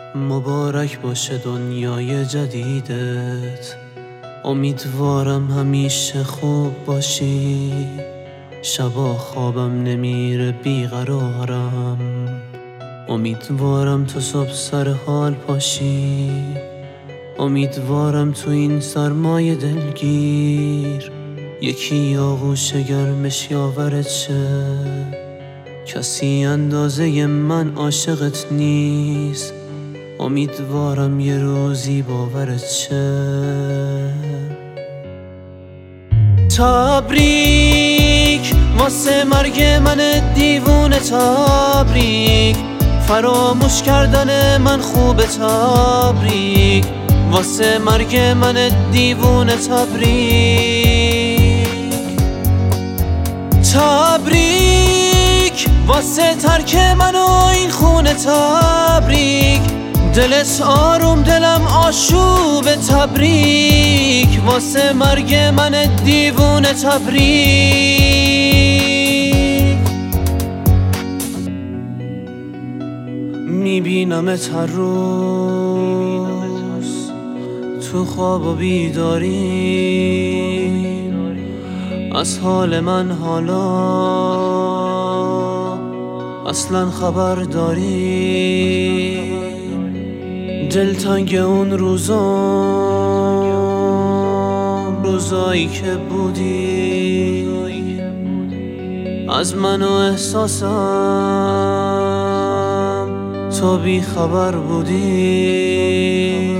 مبارک باشه دنیای جدیدت. امیدوارم همیشه خوب باشی. شبا خوابم نمیره بیقرارم. امیدوارم تو صبح سر حال پاشی. امیدوارم تو این سرمای دلگیر یکی آغوش گرمش یاورت شه. کسی اندازه من عاشقت نیست. امیدوارم یه روزی باورت شه. تبریک واسه مرگ من دیوونه، تبریک فراموش کردن من خوبه، تبریک واسه مرگ من دیوونه، تبریک تبریک واسه ترک من و این خونه، تبریک دلت آروم دلم آشوبه، تبریک واسه مرگ من دیوونه، تبریک میبینمت هر روز تو خواب و بیداری. از حال من حالا اصلا خبر داری؟ دلتنگ اون روزایی که بودی از من و احساسم تو بی خبر بودی.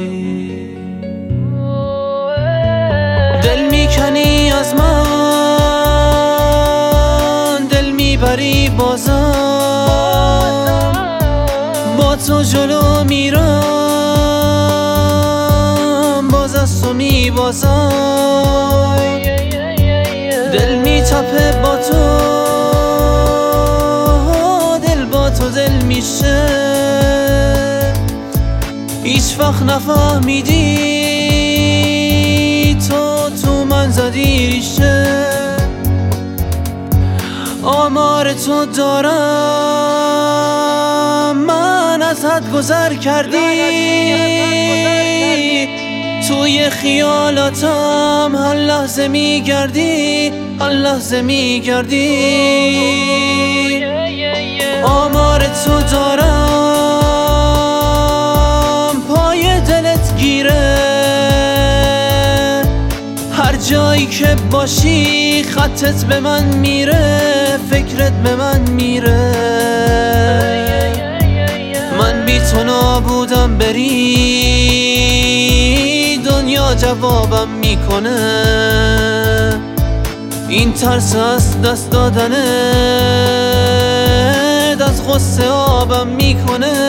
دل میکنی از من، دل میبری بازم، با تو جلو میرم باز از تو میبازم. دل میتپه با تو، دل با تو دل میشه. هیچ وقت نفهمیدی تو من زدی ریشه. آمار تو دارم، من از حد گذر کردی. توی خیالاتم هر لحظه میگردی، هر لحظه میگردی. آمار تو دارم، پای دلت گیره. هر جایی که باشی خطت به من میره، فکرت به من میره. من بی تو نابودم، بری دنیا جوابم میکنه. این ترس از دست دادنه از غصه آبم میکنه.